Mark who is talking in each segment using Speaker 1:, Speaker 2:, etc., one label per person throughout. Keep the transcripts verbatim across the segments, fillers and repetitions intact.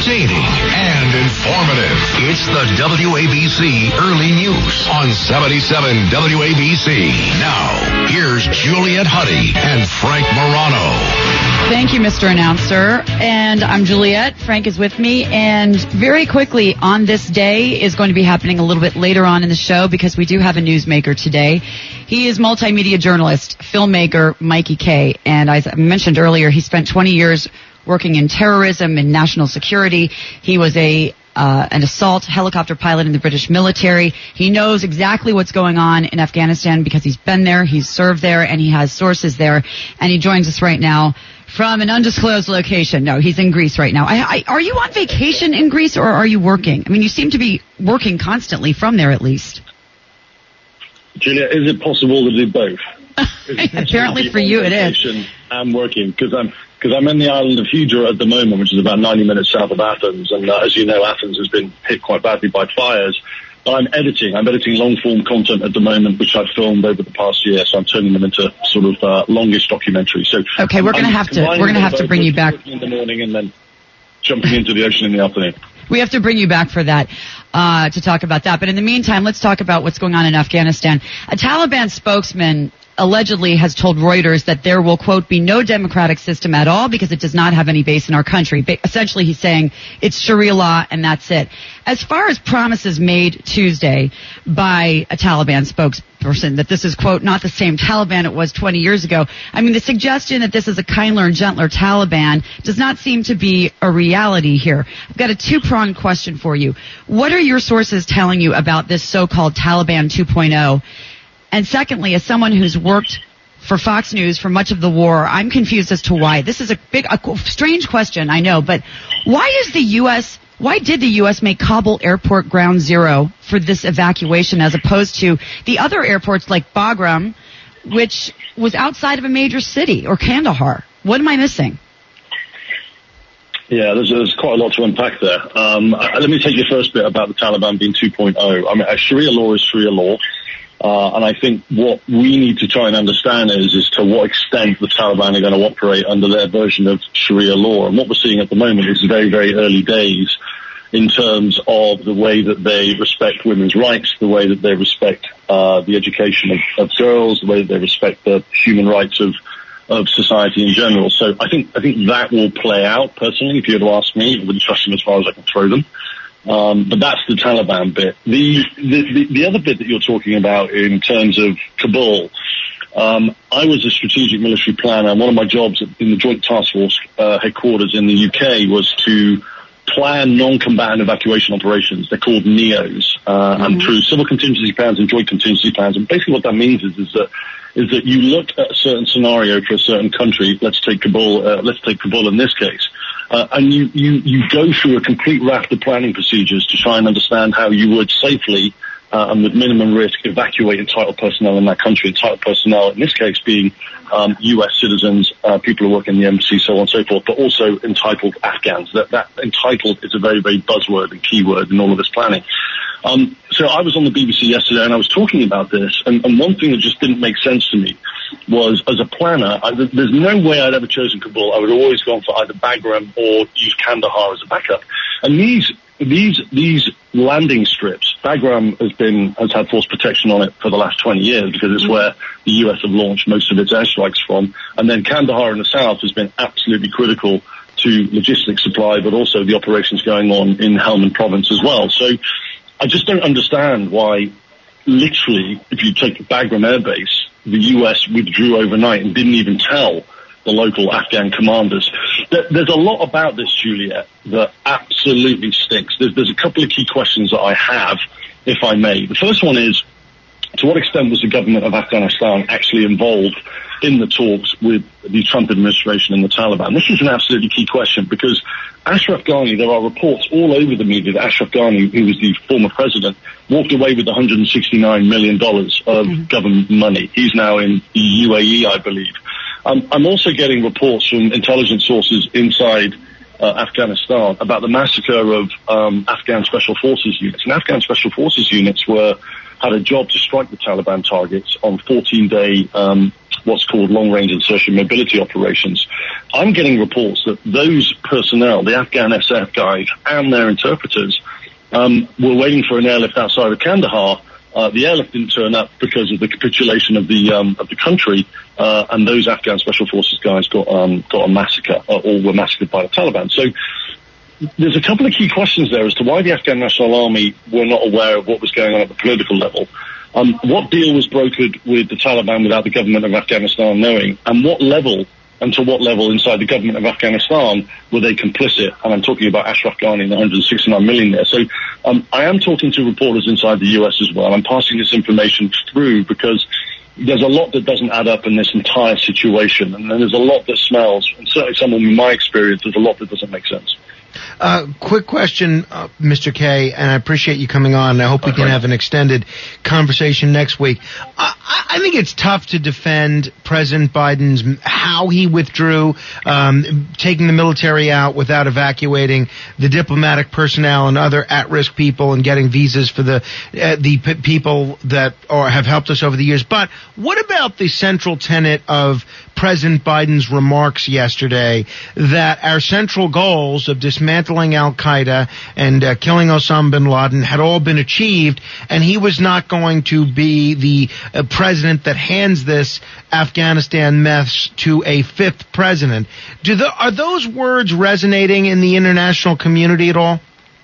Speaker 1: entertaining, and informative. It's the W A B C Early News on seventy-seven W A B C. Now, here's Juliet Huddy and Frank Morano.
Speaker 2: Thank you, Mister Announcer. And I'm Juliet. Frank is with me. And very quickly, on this day is going to be happening a little bit later on in the show because we do have a newsmaker today. He is multimedia journalist, filmmaker Mikey Kay. And as I mentioned earlier, he spent twenty years working in terrorism and national security. He was a uh, an assault helicopter pilot in the British military. He knows exactly what's going on in Afghanistan because he's been there, he's served there, and he has sources there. And he joins us right now from an undisclosed location. No, he's in Greece right now. I, I, are you on vacation in Greece or are you working? I mean, you seem to be working constantly from there at least.
Speaker 3: Julia, is it possible to do both?
Speaker 2: Apparently for you it is.
Speaker 3: I'm working because I'm because I'm in the island of Hydra at the moment, which is about ninety minutes south of Athens. And uh, as you know, Athens has been hit quite badly by fires. But I'm editing. I'm editing long-form content at the moment, which I've filmed over the past year. So I'm turning them into sort of uh, longish documentaries. So
Speaker 2: okay, we're going to have to we're going to have to bring you back
Speaker 3: in the morning and then jumping into the ocean in the afternoon.
Speaker 2: We have to bring you back for that, uh, to talk about that. But in the meantime, let's talk about what's going on in Afghanistan. A Taliban spokesman allegedly has told Reuters that there will, quote, be no democratic system at all because it does not have any base in our country. Ba- essentially, he's saying it's Sharia law and that's it. As far as promises made Tuesday by a Taliban spokesperson that this is, quote, not the same Taliban it was twenty years ago, I mean, the suggestion that this is a kinder and gentler Taliban does not seem to be a reality here. I've got a two-pronged question for you. What are your sources telling you about this so-called Taliban two point oh? And secondly, as someone who's worked for Fox News for much of the war, I'm confused as to why. This is a big, a strange question, I know, but why is the U S, why did the U S make Kabul airport ground zero for this evacuation as opposed to the other airports like Bagram, which was outside of a major city, or Kandahar? What am I missing?
Speaker 3: Yeah, there's, there's quite a lot to unpack there. Um, let me take your first bit about the Taliban being two point oh. I mean, Sharia law is Sharia law. Uh, and I think what we need to try and understand is, is to what extent the Taliban are going to operate under their version of Sharia law. And what we're seeing at the moment is very, very early days in terms of the way that they respect women's rights, the way that they respect uh, the education of, of girls, the way that they respect the human rights of of society in general. So I think I think that will play out, personally, if you were to ask me. I wouldn't trust them as far as I can throw them. Um, but that's the Taliban bit. The, the, the, the other bit that you're talking about in terms of Kabul, um, I was a strategic military planner, and one of my jobs in the Joint Task Force uh, headquarters in the U K was to plan non-combatant evacuation operations. They're called NEOs, uh, mm-hmm. and through civil contingency plans and joint contingency plans. And basically what that means is, is that is that you look at a certain scenario for a certain country. Let's take Kabul. Uh, let's take Kabul in this case. Uh, and you, you, you go through a complete raft of planning procedures to try and understand how you would safely uh, and with minimum risk evacuate entitled personnel in that country. Entitled personnel, in this case, being um, U S citizens, uh, people who work in the embassy, so on and so forth, but also entitled Afghans. That, that entitled is a very, very buzzword and keyword in all of this planning. Um, so I was on the B B C yesterday and I was talking about this, and, and one thing that just didn't make sense to me was, as a planner, I, there's no way I'd ever chosen Kabul. I would have always gone for either Bagram or used Kandahar as a backup. And these these these landing strips, Bagram has been has had force protection on it for the last twenty years because it's where the U S have launched most of its airstrikes from. And then Kandahar in the south has been absolutely critical to logistics supply, but also the operations going on in Helmand province as well. So I just don't understand why, literally, if you take Bagram Air Base, the U S withdrew overnight and didn't even tell the local Afghan commanders. There's a lot about this, Juliet, that absolutely stinks. There's, there's a couple of key questions that I have, if I may. The first one is, to what extent was the government of Afghanistan actually involved in the talks with the Trump administration and the Taliban? This is an absolutely key question because Ashraf Ghani, there are reports all over the media that Ashraf Ghani, who was the former president, walked away with one hundred sixty-nine million dollars of mm-hmm. government money. He's now in the U A E, I believe. Um, I'm also getting reports from intelligence sources inside uh, Afghanistan about the massacre of um, Afghan Special Forces units. And Afghan Special Forces units were had a job to strike the Taliban targets on fourteen-day um, what's called long-range insertion mobility operations. I'm getting reports that those personnel, the Afghan S F guys and their interpreters, um, were waiting for an airlift outside of Kandahar. Uh, the airlift didn't turn up because of the capitulation of the um, of the country, uh, and those Afghan Special Forces guys got um, got a massacre, uh, or were massacred by the Taliban. So there's a couple of key questions there as to why the Afghan National Army were not aware of what was going on at the political level. Um, what deal was brokered with the Taliban without the government of Afghanistan knowing, and what level, and to what level inside the government of Afghanistan were they complicit? And I'm talking about Ashraf Ghani and the one hundred sixty-nine million there. So um, I am talking to reporters inside the U S as well. I'm passing this information through because there's a lot that doesn't add up in this entire situation, and there's a lot that smells, and certainly someone in my experience, there's a lot that doesn't make sense.
Speaker 4: Uh, quick question, uh, Mister K, and I appreciate you coming on. I hope we can have an extended conversation next week. I, I think it's tough to defend President Biden's, how he withdrew, um, taking the military out without evacuating the diplomatic personnel and other at-risk people and getting visas for the uh, the p- people that or have helped us over the years. But what about the central tenet of President Biden's remarks yesterday that our central goals of dismantling al-Qaeda and uh, killing Osama bin Laden had all been achieved, and he was not going to be the uh, president that hands this Afghanistan mess to a fifth president? Do the, are those words resonating in the international community at all?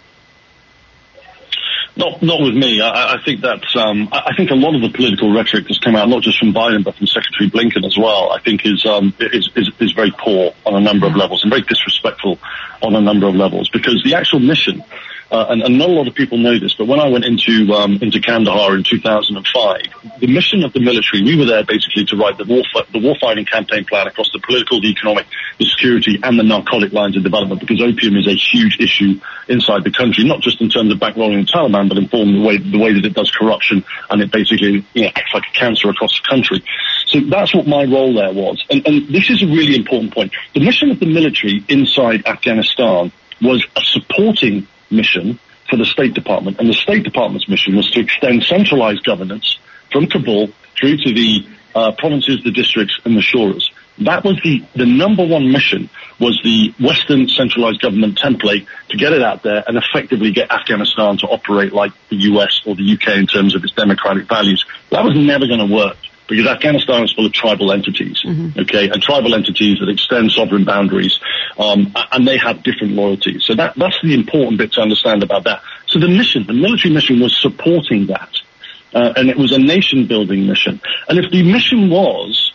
Speaker 3: Not, not with me. I, I think that's. Um, I think a lot of the political rhetoric that's come out, not just from Biden but from Secretary Blinken as well, I think is um, is, is is very poor on a number of levels and very disrespectful on a number of levels. Because the actual mission, uh, and, and not a lot of people know this, but when I went into um, into Kandahar in two thousand five, the mission of the military, we were there basically to write the war the warfighting campaign plan across the political, the economic, the security, and the narcotic lines of development. Because opium is a huge issue inside the country, not just in terms of bankrolling the Taliban, but inform the way the way that it does corruption, and it basically, you know, acts like a cancer across the country. So that's what my role there was. And, and this is a really important point. The mission of the military inside Afghanistan was a supporting mission for the State Department, and the State Department's mission was to extend centralized governance from Kabul through to the uh, provinces, the districts, and the shuras. That was the, the number one mission, was the Western centralized government template to get it out there and effectively get Afghanistan to operate like the U S or the U K in terms of its democratic values. That was never going to work because Afghanistan is full of tribal entities, mm-hmm. okay, and tribal entities that extend sovereign boundaries, um, and they have different loyalties. So that, that's the important bit to understand about that. So the mission, the military mission was supporting that, uh, and it was a nation-building mission. And if the mission was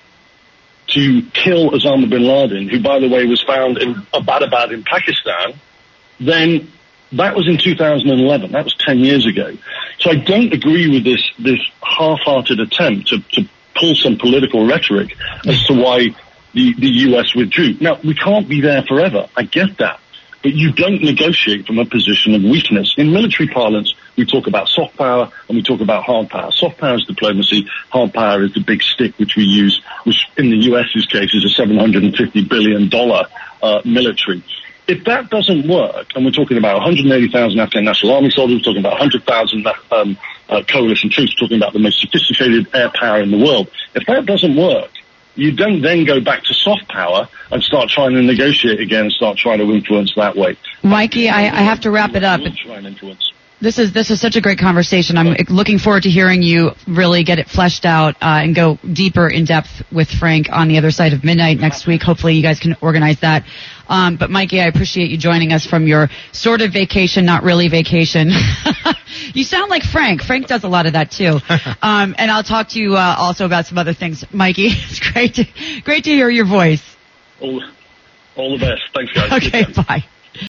Speaker 3: to kill Osama bin Laden, who, by the way, was found in Abbottabad in Pakistan, then that was in two thousand eleven. That was ten years ago. So I don't agree with this this half-hearted attempt to, to pull some political rhetoric as to why the, the U S withdrew. Now, we can't be there forever. I get that. But you don't negotiate from a position of weakness. In military parlance, we talk about soft power and we talk about hard power. Soft power is diplomacy. Hard power is the big stick which we use, which in the US's case is a seven hundred fifty billion dollars uh, military. If that doesn't work, and we're talking about one hundred eighty thousand Afghan National Army soldiers, we're talking about one hundred thousand um, uh, coalition troops, we're talking about the most sophisticated air power in the world. If that doesn't work, you don't then go back to soft power and start trying to negotiate again and start trying to influence that way.
Speaker 2: Mikey, I, I have to wrap it up.
Speaker 3: Try and influence.
Speaker 2: This is this is such a great conversation. I'm looking forward to hearing you really get it fleshed out uh, and go deeper in depth with Frank on the other side of midnight next week. Hopefully you guys can organize that. Um, but Mikey, I appreciate you joining us from your sort of vacation, not really vacation. You sound like Frank. Frank does a lot of that too. Um, and I'll talk to you uh, also about some other things. Mikey, it's great to great to hear your voice.
Speaker 3: All, all the best. Thanks, guys.
Speaker 2: Okay, bye.